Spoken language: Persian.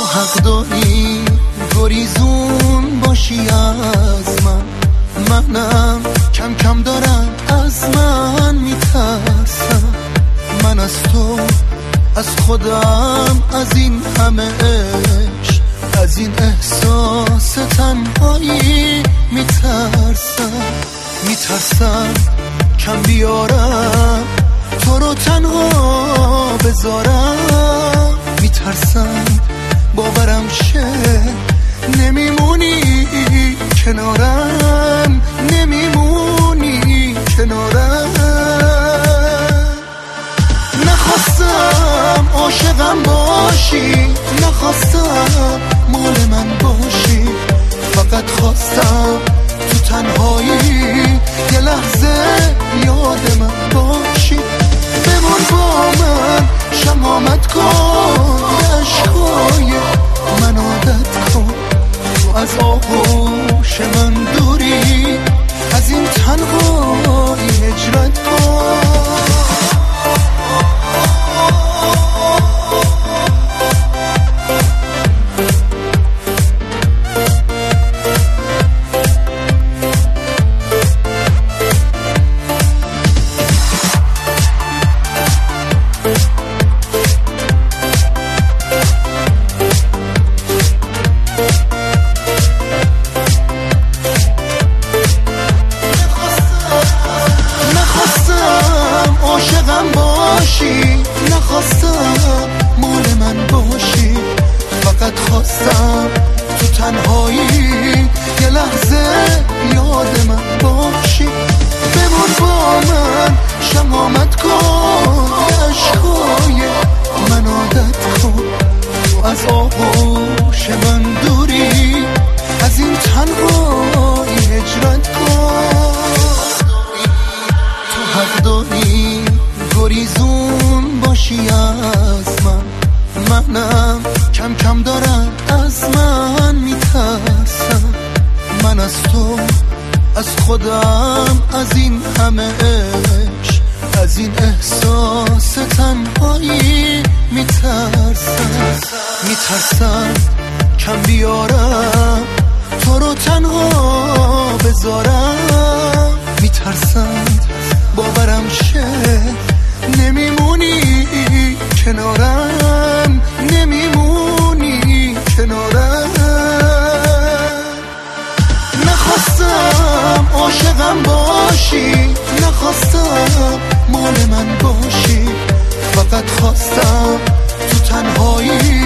حق داری گریزون باشی از منم کم کم دارم از من میترسم. من از تو، از خودم، از این همه عشق، از این احساس تنهایی میترسم کم بیارم تو رو تنها بذارم. میترسم باورم شه نمیمونی کنارم، نمیمونی کنارم. نخواستم عاشقم باشی، نخواستم مال من باشی، فقط خواستم تو تنهایی یه لحظه یاد من باشی. بمون با من شمامت کن، عشقای من عادت کن. تو از آغوش من دوری، از این تنهایی هجرت کن. نخواستم مال من باشی، فقط خواستم تو تنهایی یه لحظه یاد من باشی. بمون با من شمامت کن، عشقای من عادت کن. تو از آغوش من دوری، از این تنهایی هجرت کن. تو حق داری گریزون باشی از منم کم کم دارم از من میترسم. من از تو، از خودم، از این همه عشق، از این احساس تنهایی میترسم کم بیارم تو رو تنها بذارم. میترسم باورم شه نمیمونی کنارم، نمیمونی کنارم. نخواستم عاشقم باشی، نخواستم مال من باشی، فقط خواستم تو تنهایی